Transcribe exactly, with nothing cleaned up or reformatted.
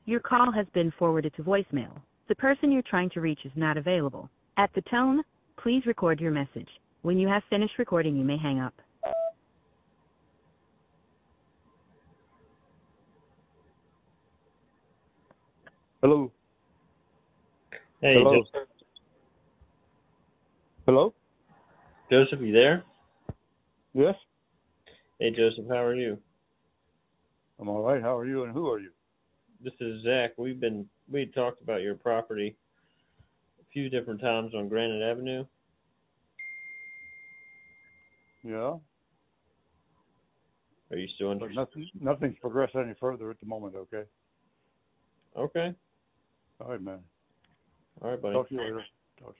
Your call has been forwarded to voicemail. The person you're trying to reach is not available. At the tone, please record your message. When you have finished recording, you may hang up. Hello. Hey, Hello. Joseph. Hello? Joseph, you there? Yes? Hey, Joseph, how are you? I'm all right. How are you and who are you? This is Zach. We've been we talked about your property a few different times on Granite Avenue. Yeah? Are you still But interested? nothing, nothing's progressed any further at the moment, okay? Okay. All right, man. All right, buddy. Talk to you later.